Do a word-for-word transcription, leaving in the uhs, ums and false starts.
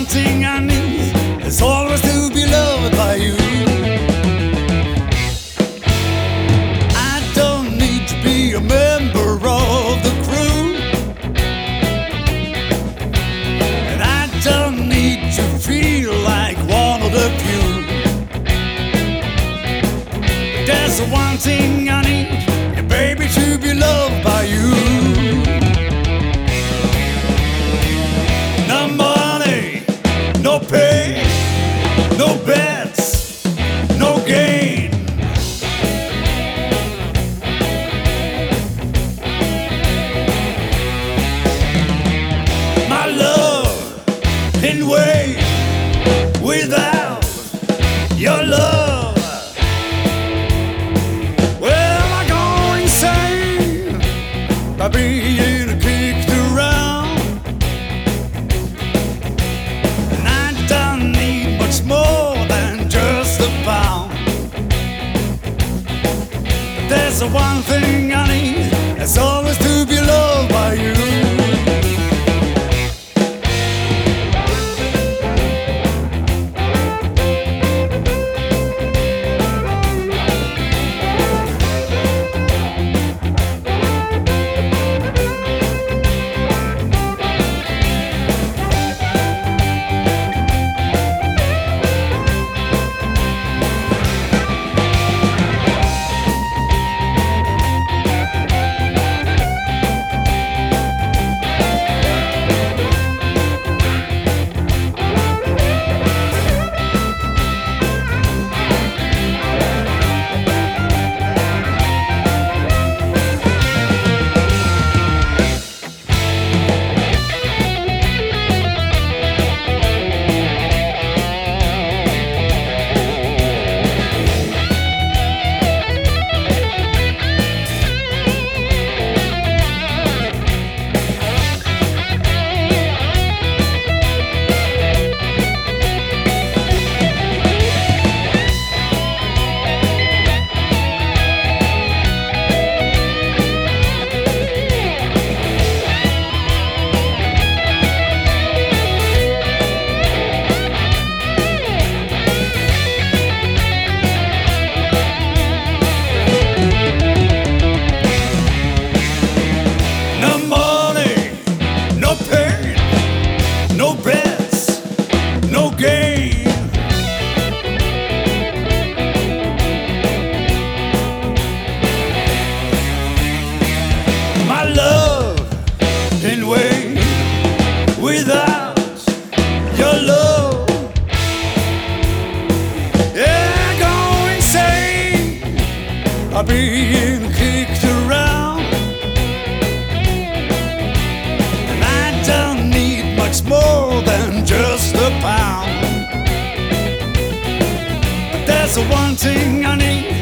one thing I need, is always to be loved by you. I don't need to be a member of the crew, and I don't need to feel like one of the few. There's one thing I need, baby, to be loved by you. No money, no pay, no bets, no gain. My love can wait without your love. Well, I go insane by being kicked around, and I don't need much more than just a pound. But there's the one thing I need, that's always to be loved by you. No bets, no gain. My love can wait without your love. Yeah, I go insane by being kicked around, and I don't need much more than just a pound. But there's the one thing I need,